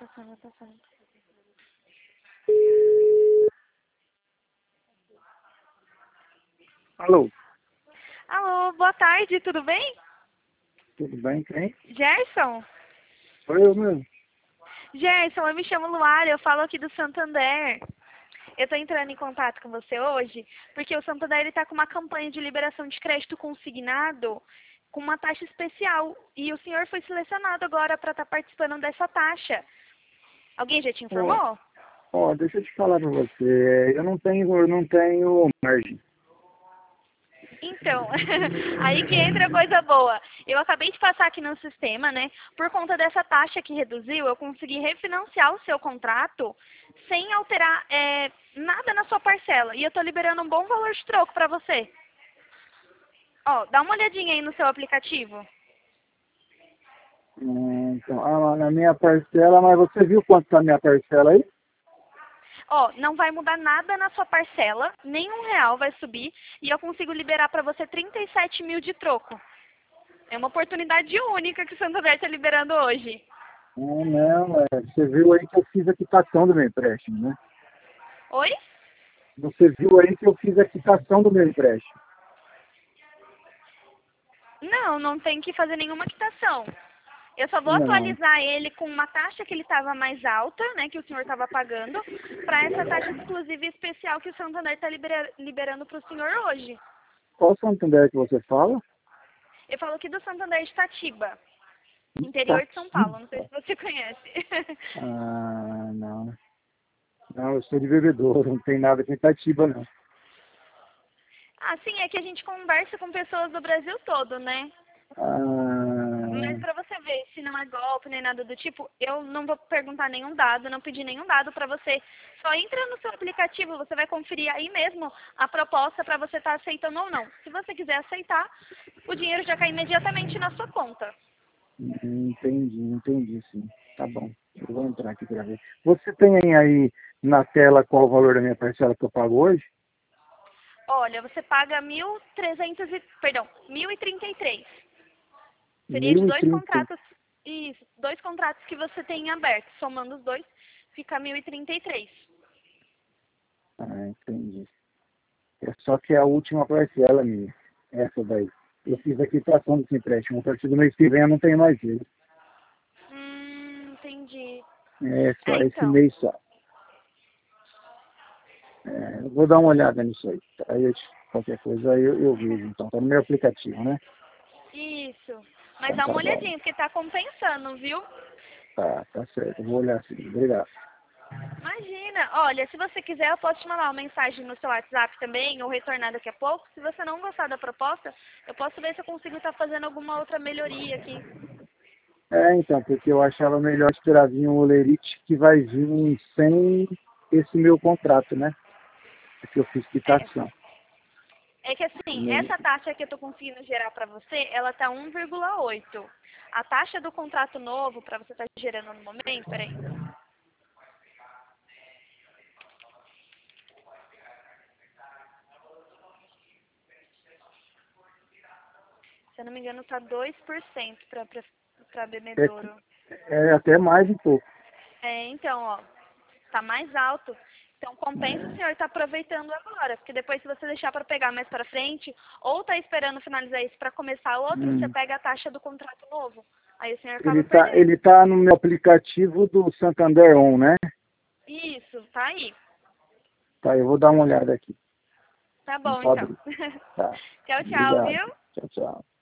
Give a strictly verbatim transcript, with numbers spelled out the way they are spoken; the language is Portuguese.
passando, vai passando. Alô, Alô, boa tarde, tudo bem? tudo bem, quem? Gerson? Sou eu mesmo. Gerson, eu me chamo Luara, eu falo aqui do Santander. Eu estou entrando em contato com você hoje porque o Santander está com uma campanha de liberação de crédito consignado com uma taxa especial. E o senhor foi selecionado agora para estar participando dessa taxa. Alguém já te Ó, informou? ó, deixa eu te falar pra você, eu não tenho, eu não tenho margem. Então, aí que entra coisa boa. Eu acabei de passar aqui no sistema, né? Por conta dessa taxa que reduziu, eu consegui refinanciar o seu contrato sem alterar é, nada na sua parcela. E eu tô liberando um bom valor de troco para você. Ó, dá uma olhadinha aí no seu aplicativo. Hum, Então, ah, na minha parcela, mas você viu quanto tá a minha parcela aí? Ó, não vai mudar nada na sua parcela, nem um real vai subir. E eu consigo liberar para você trinta e sete mil de troco. É uma oportunidade única que o Santander está liberando hoje. Ah, não, é, você viu aí que eu fiz a quitação do meu empréstimo, né? Oi? Você viu aí que eu fiz a quitação do meu empréstimo. Não, não tem que fazer nenhuma quitação. Eu só vou Não, atualizar ele com uma taxa que ele estava mais alta, né, que o senhor estava pagando, para essa taxa exclusiva e especial que o Santander está libera liberando para o senhor hoje. qual Santander que você fala? Eu falo aqui do Santander de Itatiba, interior de São Paulo, não sei Itatiba. se você conhece. Ah, não. Não, eu sou de bebedouro, não tem nada com Itatiba, não. Ah, sim, é que a gente conversa com pessoas do Brasil todo, né? Mas Ah, pra você ver se não é golpe nem nada do tipo, eu não vou perguntar nenhum dado, não pedir nenhum dado pra você. Só entra no seu aplicativo, você vai conferir aí mesmo a proposta pra você estar aceitando ou não. Se você quiser aceitar, o dinheiro já cai imediatamente na sua conta. entendi, entendi, sim. Tá bom. Eu vou entrar aqui para ver. Você tem aí na tela qual o valor da minha parcela que eu pago hoje? Olha, você paga mil e trezentos e, perdão, mil e trinta e três. Seria de Mil e dois trinta. contratos, isso, dois contratos que você tem abertos. Somando os dois, fica mil e trinta e três. Ah, entendi. É só que é a última parcela minha. Essa daí. Eu fiz a quitação desse empréstimo. A partir do mês que vem eu não tenho mais ele. Hum, entendi. É só É, esse então. mês só. É, eu vou dar uma olhada nisso aí. Aí eu, qualquer coisa aí eu, eu vejo. Então, tá no meu aplicativo, né? Isso. Mas Então dá tá uma bom. olhadinha, porque tá compensando, viu? Tá, tá certo. Eu vou olhar assim. Obrigado. Imagina. Olha, se você quiser, eu posso te mandar uma mensagem no seu WhatsApp também, ou retornar daqui a pouco. Se você não gostar da proposta, eu posso ver se eu consigo estar fazendo alguma outra melhoria aqui. É, então, porque eu achava melhor esperar vir um olerite que vai vir sem esse meu contrato, né? Porque eu fiz É. quitação. É que assim, essa taxa que eu tô conseguindo gerar para você, ela tá um vírgula oito. A taxa do contrato novo, para você estar gerando no momento, peraí. Se eu não me engano, tá dois por cento para para É, bebedouro. é até mais um pouco. É, então, ó, tá mais alto. Então compensa o É, senhor estar aproveitando agora, porque depois se você deixar para pegar mais para frente, ou tá esperando finalizar isso para começar outro, você hum. pega a taxa do contrato novo. Aí o senhor acaba Ele tá, ele perdendo. tá no meu aplicativo do Santander On, né? Isso, tá aí. Tá, eu vou dar uma olhada aqui. Tá Não bom, pode então. abrir. Tá. Tchau, tchau, Obrigado. viu? Tchau, tchau.